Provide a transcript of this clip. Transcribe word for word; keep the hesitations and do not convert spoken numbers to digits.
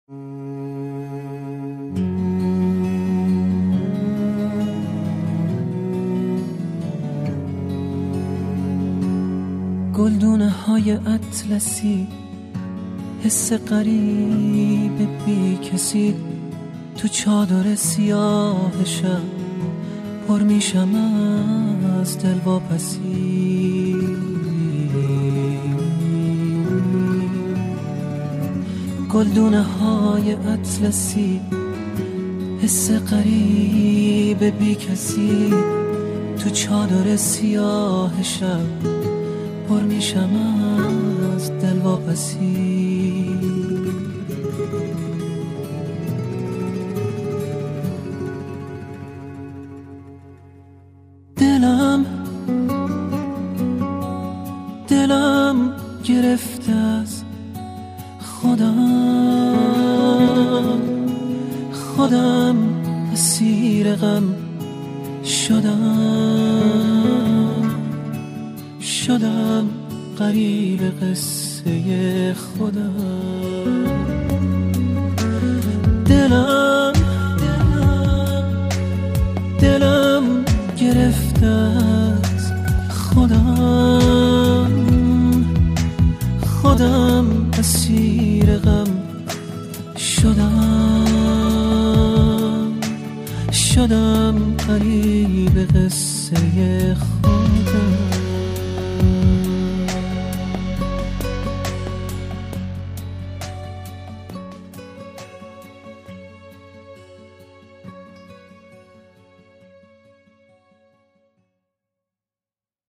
گلدونه های اطلسی، حس غریب بی کسی، تو چادر سیاه شب پر میشم از دلواپسی. گلدونه های اطلسی، حس غریب بی کسی، تو چادر سیاه شب پر میشم از دلواپسی. دلم دلم گرفته از خودم، خودم اسیر غم شدم، شدم غریب قصه خودم. دلم دلم دلم گرفته از خودم، خودم اسیر غم شدم، شدم غریب قصه خودم.